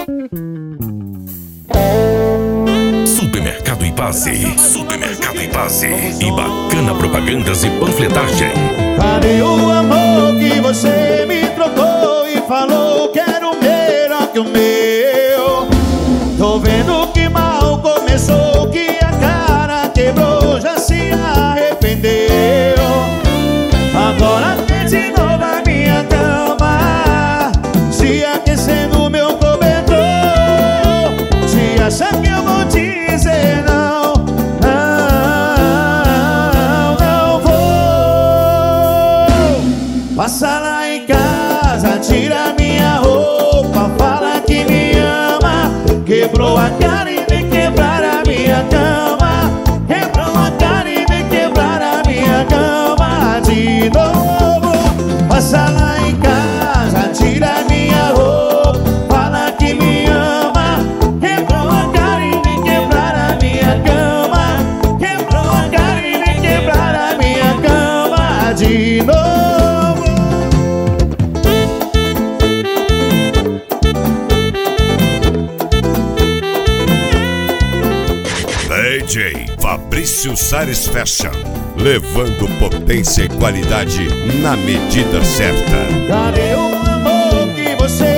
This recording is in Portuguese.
Supermercado Ipaze, Supermercado Ipaze e Bacana Propagandas e Panfletagem. Cadê o amor que você me trocou e falou que era o melhor que o meu? Tô vendo que mal começou, que a cara quebrou, já se arrependeu. Agora quer de novo a minha cama, se aquecendo meu cobertor. Se acha que eu vou dizer não, não vou. Passa lá em casa, tira minha roupa, fala que me ama. Quebrou a cara e vem quebrar a minha cama. Quebrou a cara e vem quebrar a minha cama de novo. Passa lá em casa, tira minha roupa, fala que me ama. Quebrou a cara e vem quebrar a minha cama. Quebrou a cara e vem quebrar a minha cama de novo. DJ Fabrício Sares Fashion, levando potência e qualidade na medida certa. Cadê o amor que você